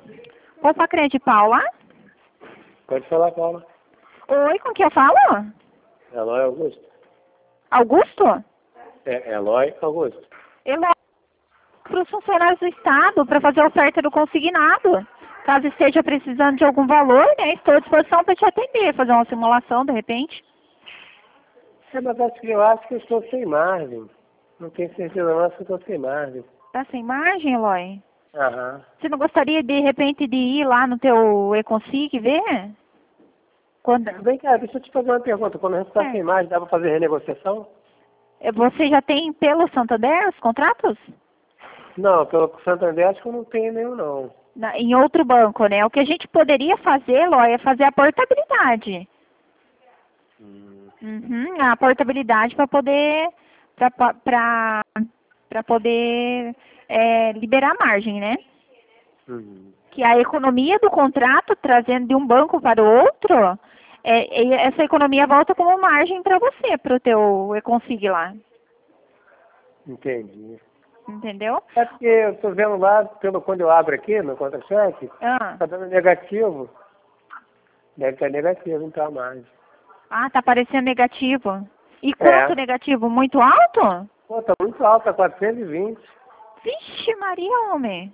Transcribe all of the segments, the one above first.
Opa, Crede Paula? Pode falar, Paula. Oi, com quem eu falo? Eloy Augusto. Augusto? É, Eloy Augusto. Ele para os funcionários do Estado para fazer a oferta do consignado. Caso esteja precisando de algum valor, né? Estou à disposição para te atender, fazer uma simulação de repente. Mas eu acho que eu estou sem margem. Não tenho certeza, não, acho que eu estou sem margem. Tá sem margem, Eloy? Aham. Você não gostaria de repente de ir lá no teu Econsig ver? Quando... Vem cá, deixa eu te fazer uma pergunta. Quando a gente está sem margem, dá para fazer renegociação? Você já tem pelo Santander os contratos? Não, pelo Santander acho que eu não tenho nenhum, não. Em outro banco, né? O que a gente poderia fazer, Eloy, é fazer a portabilidade. A portabilidade para poder para poder liberar a margem, né? Que a economia do contrato, trazendo de um banco para o outro, essa economia volta como margem para você, para o teu Econsig lá. Entendi. Entendeu? É porque eu estou vendo lá, quando eu abro aqui no contra-cheque, está dando negativo. Deve estar negativo, então a margem. Ah, tá aparecendo negativo. E quanto negativo? Muito alto? Pô, tá muito alto, tá 420. Vixe, Maria, homem.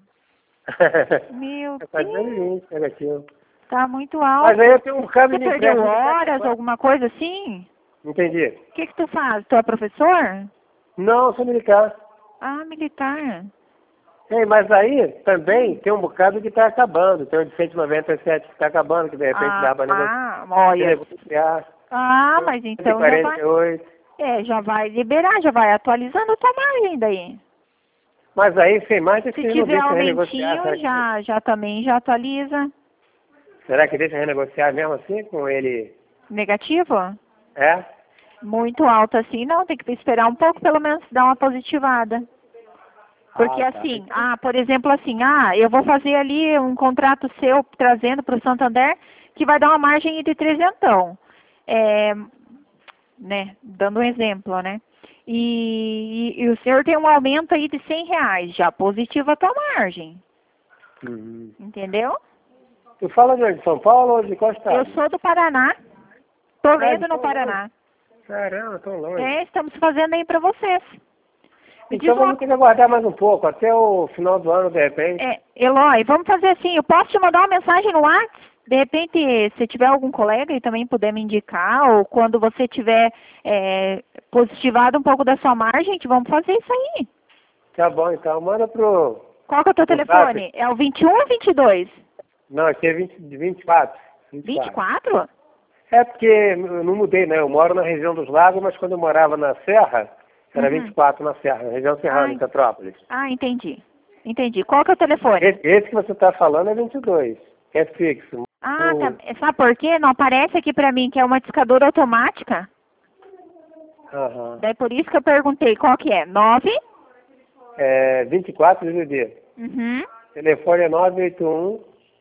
Meu Deus. 420 negativo. Tá muito alto. Mas aí eu tenho um câmbio de empréstimo. Você perdeu horas, alguma coisa assim? Entendi. O que tu faz? Tu é professor? Não, eu sou militar. Ah, militar. Mas aí também tem um bocado que está acabando. Tem o de 197 que está acabando, que de repente dá para negociar. Mas então 48. Já vai liberar, já vai atualizando a tua margem daí. Mas aí sem mais se tiver aumentinho, já atualiza. Será que deixa renegociar mesmo assim com ele? Negativo? É? Muito alto assim, não, tem que esperar um pouco, pelo menos dar uma positivada. Porque por exemplo assim, eu vou fazer ali um contrato seu trazendo para o Santander que vai dar uma margem de 300, né, dando um exemplo, né? E o senhor tem um aumento aí de R$100, já positiva a tua margem. Entendeu? Tu fala de São Paulo ou de qual estado? Eu sou do Paraná, Toledo, no Paraná. Caramba, tão longe. Estamos fazendo aí para vocês. Então vamos ter que aguardar mais um pouco, até o final do ano, de repente. Eloy, vamos fazer assim, eu posso te mandar uma mensagem no WhatsApp? De repente, se tiver algum colega e também puder me indicar, ou quando você tiver positivado um pouco da sua margem, gente, vamos fazer isso aí. Tá bom, então, manda pro... Qual que é o teu telefone? É o 21 ou 22? Não, aqui é 24. 24? É porque eu não mudei, né? Eu moro na região dos lagos, mas quando eu morava na Serra, era 24 na Serra, na região serrana, em Petrópolis. Entendi. Qual que é o telefone? Esse que você está falando é 22, é fixo. Tá. Sabe por quê? Não aparece aqui pra mim que é uma discadora automática. Daí por isso que eu perguntei qual que é. 9? 24 DDD. Telefone é 981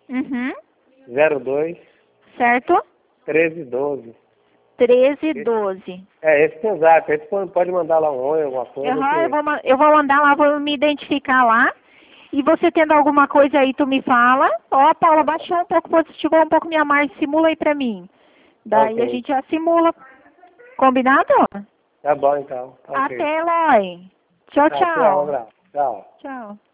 02 certo? 1312. 1312. Esse tem exato. Esse pode mandar lá um oi, alguma coisa. Eu vou mandar lá, vou me identificar lá. E você tendo alguma coisa aí, tu me fala. Paula, baixou um pouco, positivou um pouco minha margem, simula aí pra mim. Daí a gente já simula. Combinado? Tá bom, então. Até, Eloy. Tchau, tchau. Um abraço. Tchau. Tchau.